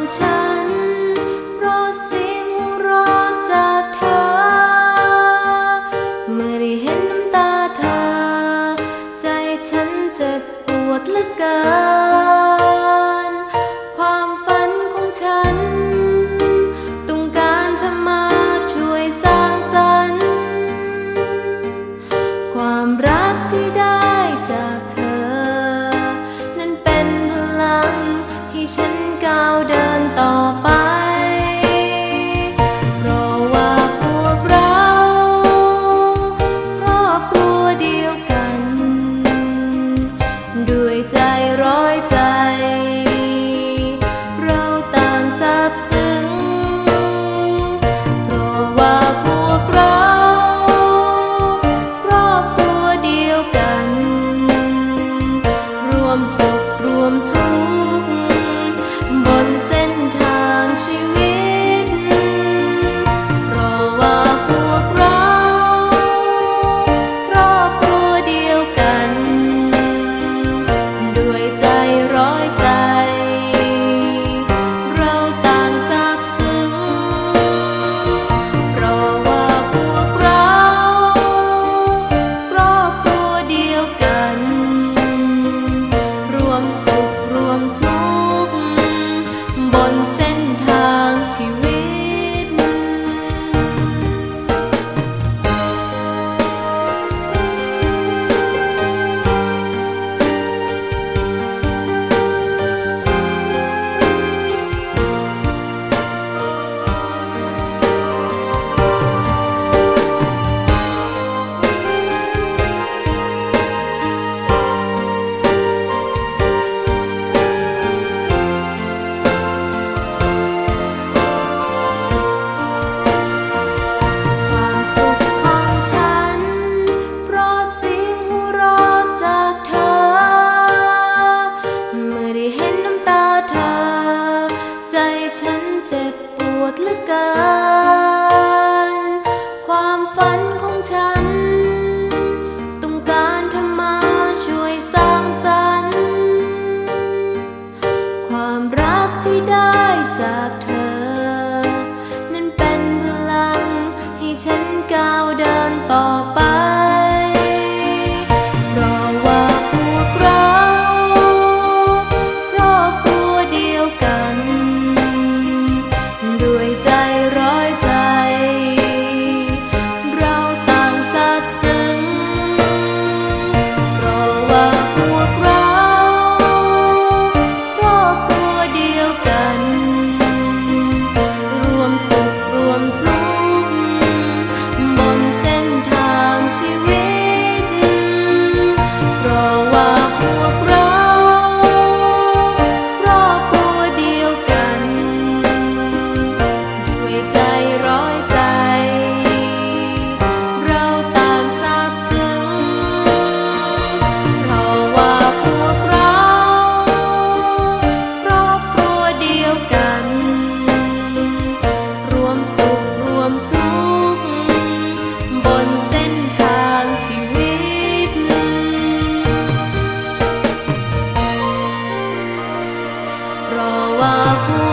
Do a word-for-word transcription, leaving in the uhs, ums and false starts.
ฉันเพราะเสียงหัวเราะจากเธอเมื่อได้เห็นน้ำตาเธอใจฉันเจ็บปวดเหลือเกินความฝันของฉันต้องการเธอมาช่วยสร้างสรรค์ความรักที่ได้จากเธอนั้นเป็นพลังให้ฉันก้าวเดินต่อไปเพราะว่าพวกเราครอบครัวเดียวกันด้วยใจร้อยใจเราต่างซาบซึ้งเพราะว่าพวกเราครอบครัวเดียวกันรวมสุขรวมทุกข์บนเส้นทางชีวิตเพราะว่าพวกเราครอบครัวเดียวกันด้วยใจร้อยใจเราต่างซาบซึ้งเพราะว่าพวกเราครอบครัวเดียวกันรวมสุขรวมทุกข์บนเส้นทางชีวิตความสุขของฉันเพราะเสียงหัวเราะจากเธอเมื่อได้เห็นน้ำตาเธอใจฉันเจ็บปวดเหลือเกินความฝันของฉันต้องการเธอมาช่วยสร้างสรรค์ความรักที่ได้จากเธอนั้นเป็นพลังให้ฉันก้าวเดินต่อไปเพราะว่าพวกเราครอบครัวเดียวกันด้วยใจร้อยใจเราต่างซาบซึ้งเพราะว่าพวกเราครอบครัวเดียวกันรวมสุขรวมทุกข์บนเส้นทางชีวิตเพราะว่าพวกเราครอบครัวเดียวกันด้วยใจร้อยใจเราต่างซาบซึ้งเพราะว่าพวกเราครอบครัวเดียวกันรวมสุขรวมทุกข์บนเส้นทางชีวิตเพราะว่าพว